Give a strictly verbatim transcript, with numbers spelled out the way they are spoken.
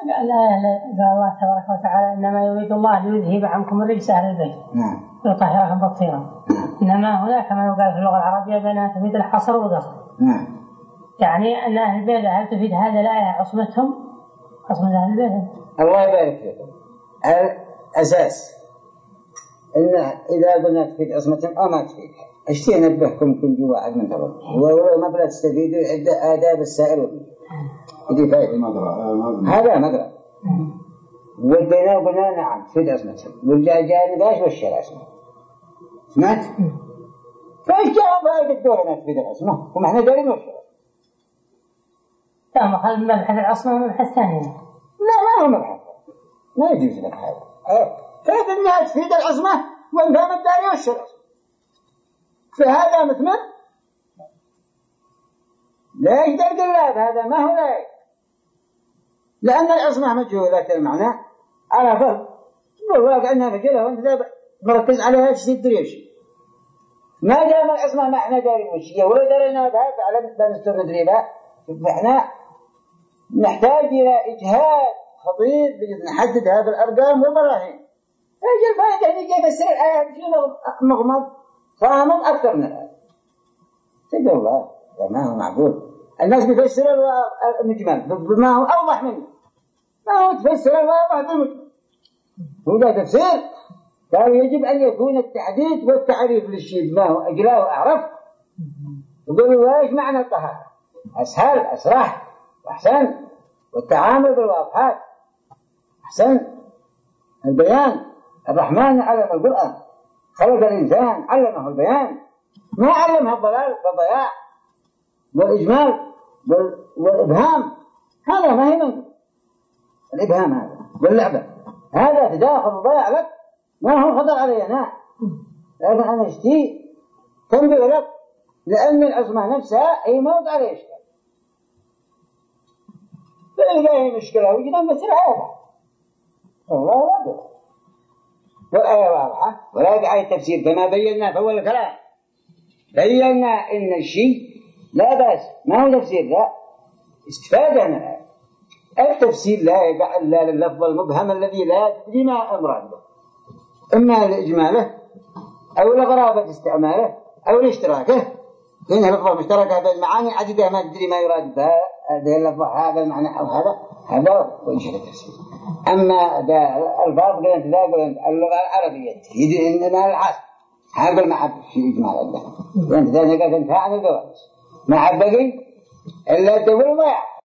الآية قال الله تبارك وتعالى إنما يريد الله ليذهب عنكم الرجس أهل البيت ويطهركم تطهيرا. إنما هناك ما يقال في اللغة العربية بأنها تفيد الحصر والقصر. يعني أن أهل البيت هل تفيد هذه الآية عصمتهم عصمة أهل البيت؟ الله يبارك فيكم. الأساس إن إذا قلنا تفيد عصمتهم أو ما تفيد أشتي أنبهكم كل واحد من تقول ولو ما بلا تستفيدوا عدة آداب السائل ودي فائدة هذا مقرأ والبناء قلنا نعم تفيد عصمتهم والجاء نباش والشرع اسمه سمعت؟ فإيش جاء فائدة الدولة أنها تفيد العصمة وما احنا دارين والشرع لا مخل مبحث العصمة ومبحث ثاني لا ما هو مبحث ما يجوز لك هذا كيف أنها تفيد العصمة وانفهم الدارين والشرع فهذا مثمر لا يقدر قلاب هذا ما هو لا لأن العصمة مجهولة المعنى على فرق والواقع أنها مجهولة وانت ذا مركز عليها تشتي تدريش ما دام العصمة ما احنا دارين وشيء ولو دارينا بها فعلا بنستر ندري بها فاحنا نحتاج إلى إجهاد خطير بجد نحدد هذه الأرقام والبراهين ايش الفائدة اللي جاء تسير الآية بشيء مغمض صامت أكثر من الآية تقول الله ما هو معقول الناس بيفسر المجمل بما هو أوضح منه ما هو تفسر الواضح بالمجمل وإذا تفسير قال يجب أن يكون التحديد والتعريف للشيء ما هو أجلاه وأعرف يقولوا ايش معنى الطهارة أسهل أسرح وأحسن والتعامل بالواضحات أحسن البيان الرحمن علم القرآن خلق الإنسان علمه البيان ما علمها الضلال والضياع والإجمال والإبهام هذا ما هي منه الإبهام هذا واللعبة هذا تداخل وضيع لك ما هو خطر علي أنا لكن أنا اشتي تنبغ لك لأن العصمة نفسها هي موت عليه إشكال فإذا هي مشكلة وجدا مثل هذا الله واضح والآية واضحة ولا داعي التفسير كما بينا في أول الكلام بينا إن الشيء لا بأس ما هو تفسير لا استفادة من الآية التفسير لا يقع إلا لللفظ المبهم الذي لا تدري ما أمراد به إما لإجماله أو لغرابة استعماله أو لاشتراكه لأن لفظة مشتركة بين المعاني عديدة ما تدري ما يراد بها هذه اللفظة هذا المعنى أو هذا هذا وإيش التفسير أما الفاظ قلت ذا قلت اللغة العربية تفيد إننا العصر هذا المعب في إجمال الله وأنت ذا نقلت انتهى عن الجواز ما عبقي إلا تقول ضيع